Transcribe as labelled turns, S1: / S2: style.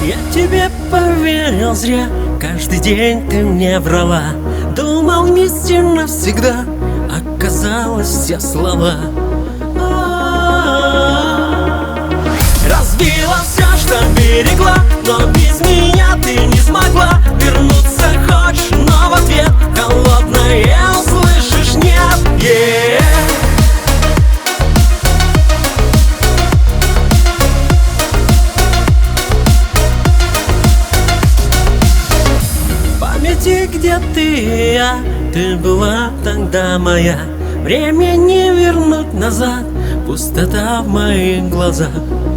S1: Я тебе поверил зря, каждый день ты мне врала. Думал, вместе навсегда, оказалось все слова. Разбила все, что берегла, но без меня ты не смогла. Вернуться хочешь, но в ответ холодное услышишь нет. В памяти, где ты и я, ты была тогда моя. Время не вернуть назад, пустота в моих глазах.